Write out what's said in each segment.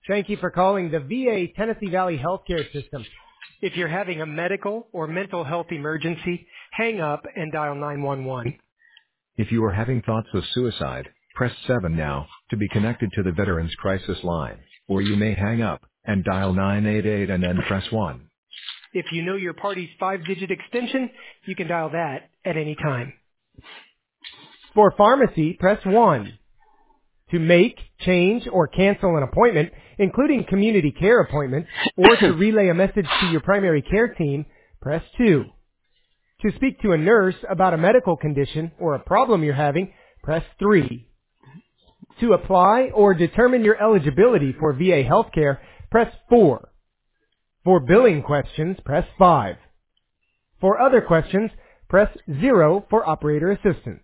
Thank you for calling the VA Tennessee Valley Healthcare System. If you're having a medical or mental health emergency, hang up and dial 911. If you are having thoughts of suicide, press 7 now to be connected to the Veterans Crisis Line, or you may hang up and dial 988 and then press 1. If you know your party's 5-digit extension, you can dial that at any time. For pharmacy, press 1. To make, change, or cancel an appointment, including community care appointments, or to relay a message to your primary care team, press 2. To speak to a nurse about a medical condition or a problem you're having, press 3. To apply or determine your eligibility for VA healthcare, press 4. For billing questions, press 5. For other questions, press 0 for operator assistance.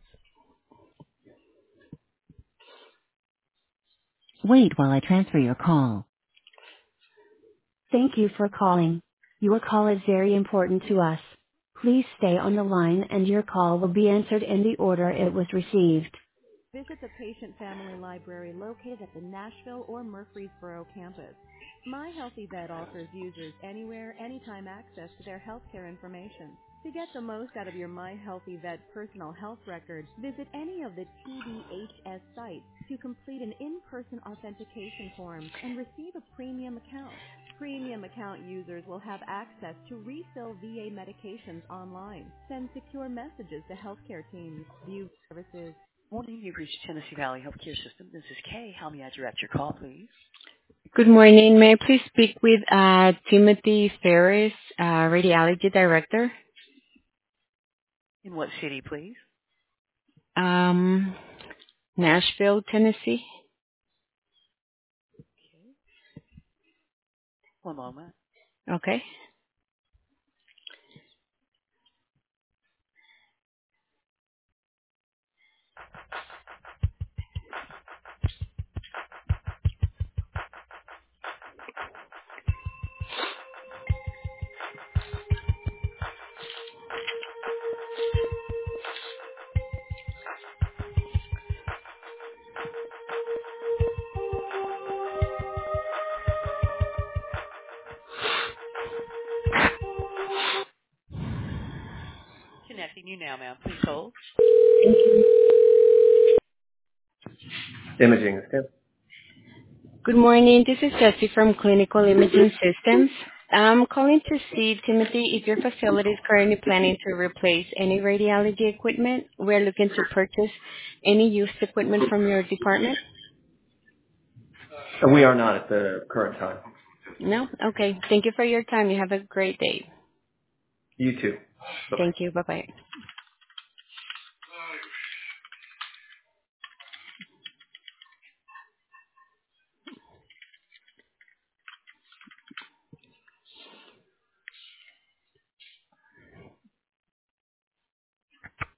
Wait while I transfer your call. Thank you for calling. Your call is very important to us. Please stay on the line and your call will be answered in the order it was received. Visit the Patient Family Library located at the Nashville or Murfreesboro campus. My Healthy Vet offers users anywhere, anytime access to their healthcare information. To get the most out of your My Healthy Vet personal health record, visit any of the TDHS sites to complete an in-person authentication form and receive a premium account. Premium account users will have access to refill VA medications online, send secure messages to healthcare teams, view services. Morning, you've reached Tennessee Valley Healthcare System. This is Kay. How may I direct your call, please? Good morning. May I please speak with Timothy Ferris, Radiology Director? In what city, please? Nashville, Tennessee. Okay. One moment. Okay. Connecting you now, ma'am. Please hold. Imaging is good. Good morning. This is Jessie from Clinical Imaging Systems. I'm calling to see, Timothy, if your facility is currently planning to replace any radiology equipment. We're looking to purchase any used equipment from your department. We are not at the current time. No? Okay. Thank you for your time. You have a great day. You too. Bye-bye. Thank you. Bye-bye.